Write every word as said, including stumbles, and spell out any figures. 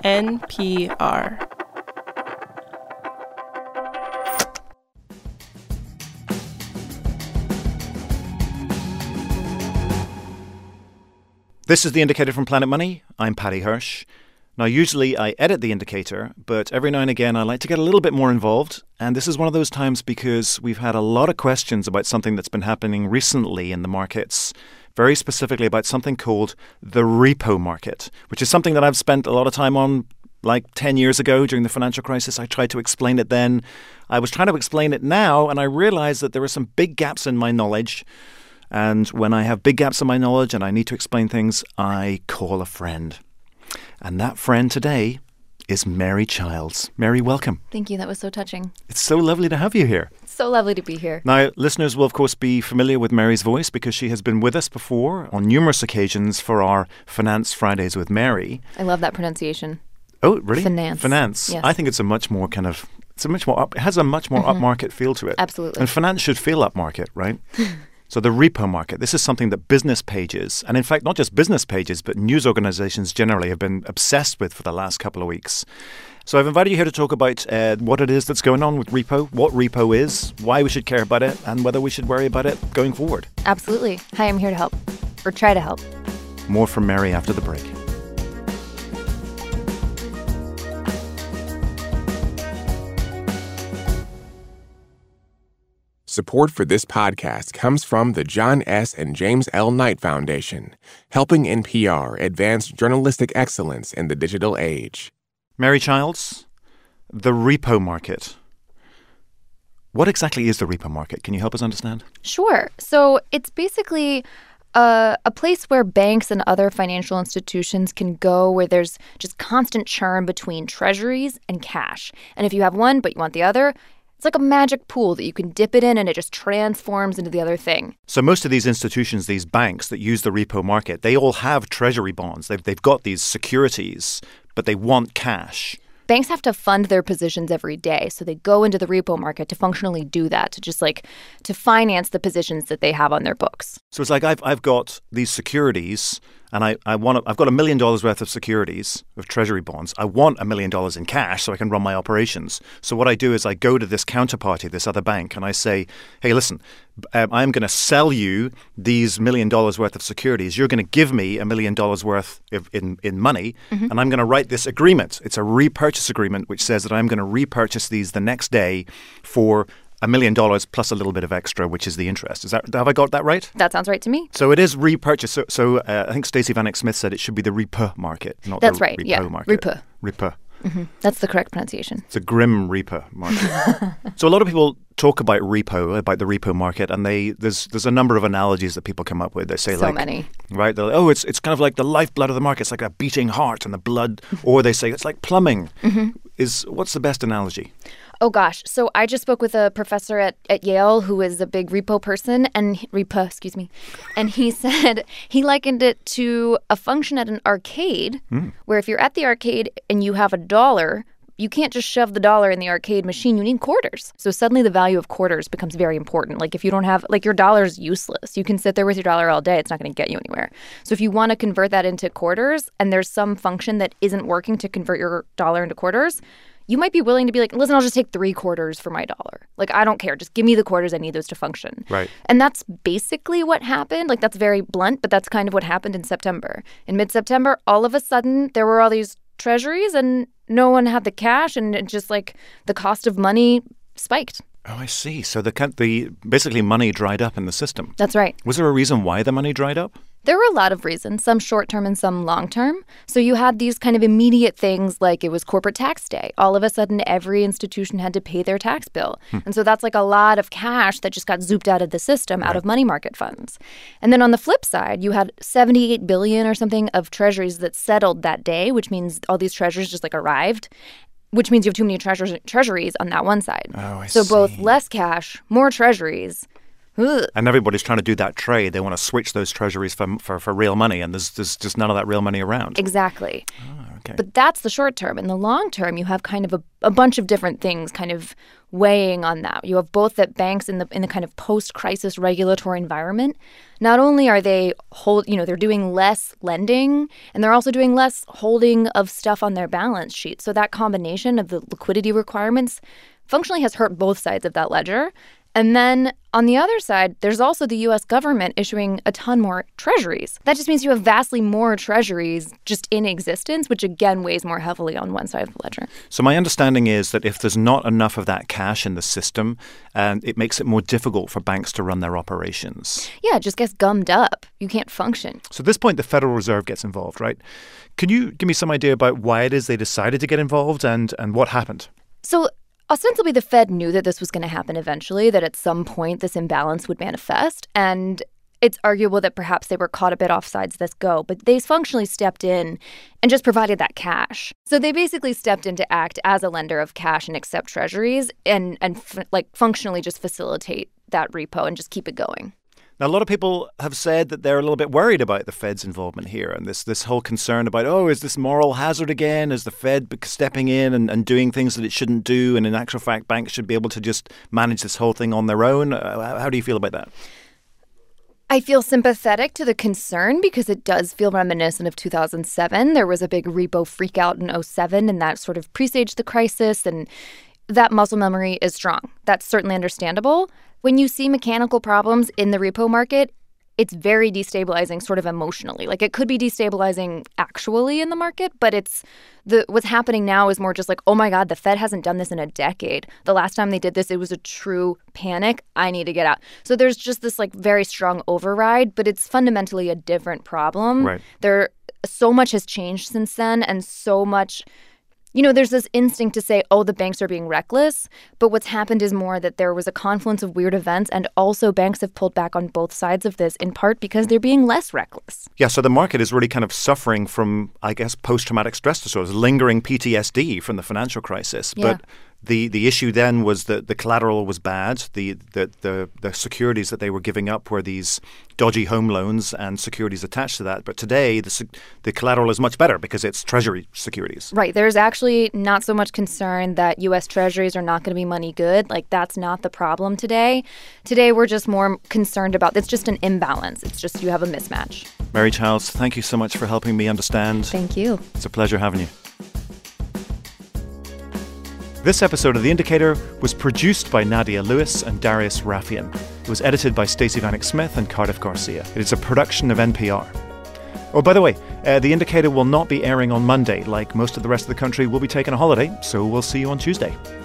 N P R. This is The Indicator from Planet Money. I'm Paddy Hirsch. Now, usually I edit The Indicator, but every now and again I like to get a little bit more involved. And this is one of those times because we've had a lot of questions about something that's been happening recently in the markets, very specifically about something called the repo market, which is something that I've spent a lot of time on like ten years ago during the financial crisis. I tried to explain it then. I was trying to explain it now, and I realized that there are some big gaps in my knowledge. And when I have big gaps in my knowledge and I need to explain things, I call a friend. And that friend today is Mary Childs. Mary, welcome. Thank you. That was so touching. It's so lovely to have you here. It's so lovely to be here. Now, listeners will, of course, be familiar with Mary's voice because she has been with us before on numerous occasions for our Finance Fridays with Mary. I love that pronunciation. Oh, really? Finance. Finance. Yes. I think it's a much more kind of, it's a much more, up, it has a much more mm-hmm. upmarket feel to it. Absolutely. And finance should feel upmarket, right? So the repo market, this is something that business pages, and in fact, not just business pages, but news organizations generally have been obsessed with for the last couple of weeks. So I've invited you here to talk about uh, what it is that's going on with repo, what repo is, why we should care about it, and whether we should worry about it going forward. Absolutely. Hi, I'm here to help, or try to help. More from Mary after the break. Support for this podcast comes from the John S. and James L. Knight Foundation, helping N P R advance journalistic excellence in the digital age. Mary Childs, the repo market. What exactly is the repo market? Can you help us understand? Sure. So it's basically a, a place where banks and other financial institutions can go where there's just constant churn between treasuries and cash. And if you have one but you want the other, it's like a magic pool that you can dip it in and it just transforms into the other thing. So most of these institutions, these banks that use the repo market, they all have treasury bonds. They've, they've got these securities, but they want cash. Banks have to fund their positions every day. So they go into the repo market to functionally do that, to just like to finance the positions that they have on their books. So it's like I've I've got these securities and I, I want to, I've got a million dollars worth of securities of treasury bonds. I want a million dollars in cash so I can run my operations. So what I do is I go to this counterparty, this other bank, and I say, hey, listen, um, I'm going to sell you these million dollars worth of securities. You're going to give me a million dollars worth of, in, in money, mm-hmm. and I'm going to write this agreement. It's a repurchase agreement which says that I'm going to repurchase these the next day for a million dollars plus a little bit of extra, which is the interest. Is that, have I got that right? That sounds right to me. So it is repurchase. So, so uh, I think Stacey Vanek Smith said it should be the repo market, not That's the right. repo yeah. market. Repo. Repo. Mm-hmm. That's the correct pronunciation. It's a grim repo market. So a lot of people talk about repo, about the repo market, and they there's there's a number of analogies that people come up with. They say so like, many. Right? They're like, oh, it's it's kind of like the lifeblood of the market. It's like a beating heart and the blood. Or they say it's like plumbing. Mm-hmm. Is what's the best analogy? Oh, gosh. So I just spoke with a professor at, at Yale who is a big repo person, and repo, excuse me. And he said he likened it to a function at an arcade mm. where if you're at the arcade and you have a dollar, you can't just shove the dollar in the arcade machine. You need quarters. So suddenly the value of quarters becomes very important. Like if you don't have, like your dollar's useless. You can sit there with your dollar all day. It's not going to get you anywhere. So if you want to convert that into quarters and there's some function that isn't working to convert your dollar into quarters, you might be willing to be like, listen, I'll just take three quarters for my dollar. Like, I don't care. Just give me the quarters. I need those to function. Right. And that's basically what happened. Like, that's very blunt, but that's kind of what happened in September. In mid-September, all of a sudden, there were all these treasuries and no one had the cash, and it just like the cost of money spiked. Oh, I see. So the the basically money dried up in the system. That's right. Was there a reason why the money dried up? There were a lot of reasons, some short-term and some long-term. So you had these kind of immediate things like it was corporate tax day. All of a sudden, every institution had to pay their tax bill. Hmm. And so that's like a lot of cash that just got zooped out of the system, out right. of money market funds. And then on the flip side, you had seventy-eight billion dollars or something of treasuries that settled that day, which means all these treasuries just like arrived, which means you have too many treasures, treasuries on that one side. Oh, I so see. both less cash, more treasuries. Ugh. And everybody's trying to do that trade. They want to switch those treasuries for for, for real money, and there's, there's just none of that real money around. Exactly. Oh, Okay. But that's the short term. In the long term, you have kind of a, a bunch of different things kind of weighing on that. You have both that banks in the in the kind of post-crisis regulatory environment, not only are they hold, you know, they're doing less lending, and they're also doing less holding of stuff on their balance sheet. So that combination of the liquidity requirements functionally has hurt both sides of that ledger. And then on the other side, there's also the U S government issuing a ton more treasuries. That just means you have vastly more treasuries just in existence, which again weighs more heavily on one side of the ledger. So my understanding is that if there's not enough of that cash in the system, um, it makes it more difficult for banks to run their operations. Yeah, it just gets gummed up. You can't function. So at this point, the Federal Reserve gets involved, right? Can you give me some idea about why it is they decided to get involved and, and what happened? So ostensibly, the Fed knew that this was going to happen eventually, that at some point this imbalance would manifest. And it's arguable that perhaps they were caught a bit offsides this go, but they functionally stepped in and just provided that cash. So they basically stepped in to act as a lender of cash and accept treasuries and, and f- like functionally just facilitate that repo and just keep it going. Now, a lot of people have said that they're a little bit worried about the Fed's involvement here and this this whole concern about, oh, is this moral hazard again? Is the Fed stepping in and, and doing things that it shouldn't do? And in actual fact, banks should be able to just manage this whole thing on their own. Uh, how do you feel about that? I feel sympathetic to the concern because it does feel reminiscent of two thousand seven. There was a big repo freakout in oh seven, and that sort of presaged the crisis, and that muscle memory is strong. That's certainly understandable. When you see mechanical problems in the repo market, it's very destabilizing sort of emotionally. Like, it could be destabilizing actually in the market, but it's the what's happening now is more just like, oh my God, the Fed hasn't done this in a decade. The last time they did this, it was a true panic. I need to get out. So there's just this like very strong override, but it's fundamentally a different problem. Right. There, so much has changed since then, and so much. You know, there's this instinct to say, oh, the banks are being reckless. But what's happened is more that there was a confluence of weird events. And also banks have pulled back on both sides of this, in part because they're being less reckless. Yeah, so the market is really kind of suffering from, I guess, post-traumatic stress disorders, lingering P T S D from the financial crisis. Yeah. But the, the issue then was that the collateral was bad. The, the, the, the securities that they were giving up were these dodgy home loans and securities attached to that. But today, the, the collateral is much better because it's Treasury securities. Right. There's actually not so much concern that U S Treasuries are not going to be money good. Like, that's not the problem today. Today, we're just more concerned about, it's just an imbalance. It's just you have a mismatch. Mary Childs, thank you so much for helping me understand. Thank you. It's a pleasure having you. This episode of The Indicator was produced by Nadia Lewis and Darius Raffian. It was edited by Stacey Vanek Smith and Cardiff Garcia. It is a production of N P R. Oh, by the way, uh, The Indicator will not be airing on Monday. Like most of the rest of the country, we'll be taking a holiday, so we'll see you on Tuesday.